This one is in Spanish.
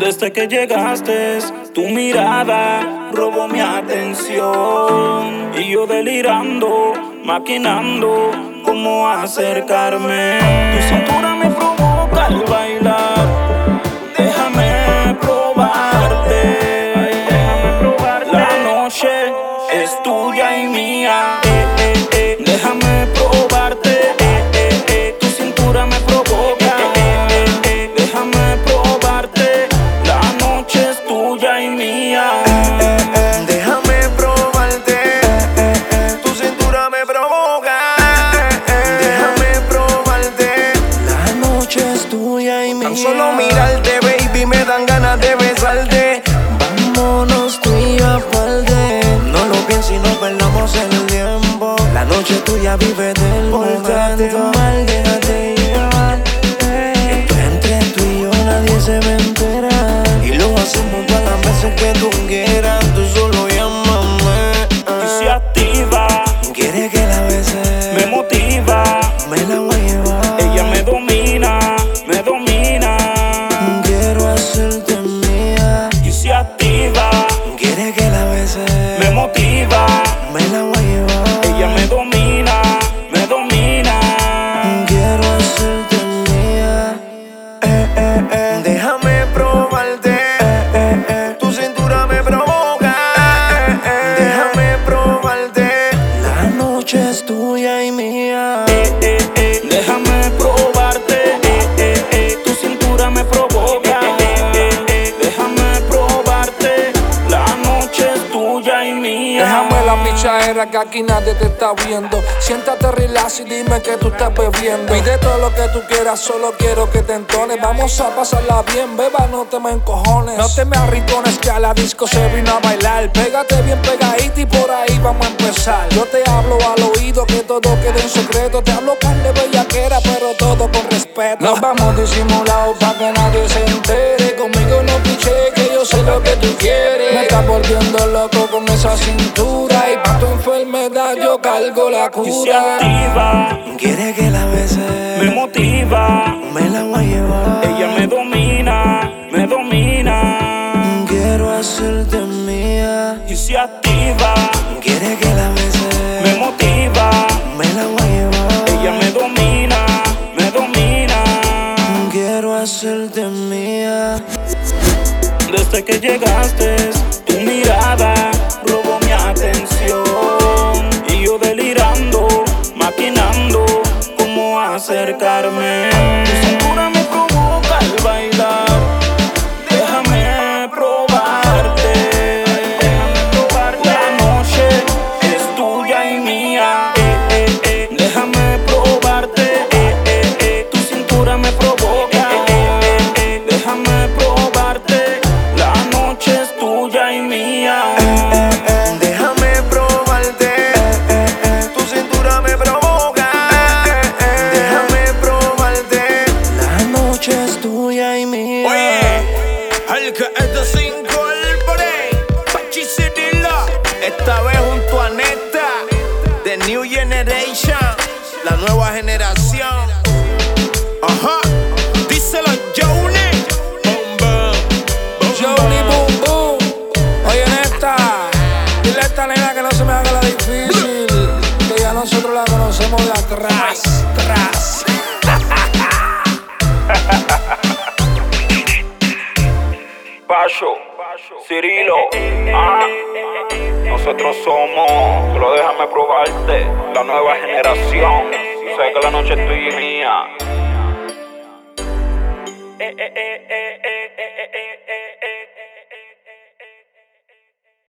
Desde que llegaste, tu mirada robó mi atención. Y yo delirando, maquinando cómo acercarme. Tu cintura me provoca al bailar. Déjame probarte. La noche es tuya y mía. Déjame probarte. Tu cintura me provoca. Déjame probarte. La noche es tuya y mía. Déjame probarte. Tu cintura me provoca. Déjame probarte. La noche es tuya y mía. Tan solo mirarte, baby, me dan ganas de besarte. Vámonos tú y yo aparte. No lo pienses y no perdamos el tiempo. La noche tuya vive del momento. Mal, déjate llevar. Esto es entre tú y yo, nadie se va a enterar. Y lo hacemos todas las veces que tú quieras. Tú solo llámame. Y se activa. Quiere que la bese. Me motiva. Me la voy a llevar. Ella me domina, me domina. Quiero hacerte mía. Y se activa. Quiere que la bese. Me motiva. Me la voy a llevar. Ella me domina, me domina. Quiero hacerte mía. Déjame probarte. Tu cintura me provoca. Déjame probarte. La noche es tuya y mía. Déjame probarte. Tu cintura me provoca. Déjame probarte. La noche es tuya y mía. Déjame la pichadera que aquí nadie te está viendo. Siéntate, relax y dime que tú estás bebiendo. Pide todo lo que tú quieras, solo quiero que te entones. Vamos a pasarla bien, beba, no te me encojones. No te me arrincones que a la disco se vino a bailar. Pégate bien pegadita y por ahí vamos a empezar. Yo te hablo al oído que todo quede en secreto. Te hablo carne bellaquera, pero todo con respeto. Nos vamos disimulados pa' que nadie se entere. Conmigo no piche, que yo sé lo que tú quieres. Me estás volviendo loco con esa cintura. Y pa' tu enfermedad yo cargo la Y se cura. activa. Quiere que la bese. Me motiva. Me la voy a llevar. Ella me domina, me domina. Quiero hacerte mía. Y se activa. Quiere que la bese. Me motiva. Me la voy a llevar. Ella me domina, me domina. Quiero hacerte mía. Desde que llegaste, tu mirada robó mi atención. Y yo delirando, maquinando cómo acercarme. Tu cintura me provoca al bailar. Déjame probarte. La noche es tuya y mía. Déjame probarte. Tu cintura me provoca. Déjame probarte. La noche es tuya y mía. Déjame probarte. Tu cintura me provoca. Déjame probarte. La noche es tuya y mía. Oye, al que este se incorpore, Pachi Cirilo, esta vez junto a Neta, The New Generation, la nueva generación. Ajá, díselo Johnny. Boom, boom, boom, Johnny Boom Boom. Oye, neta, dile a esta nena que no se me haga la difícil. Que ya nosotros la conocemos de atrás. Tras. Pacho, Cirilo, nosotros somos, solo déjame probarte, la nueva generación. Sé que la noche es tuya y mía.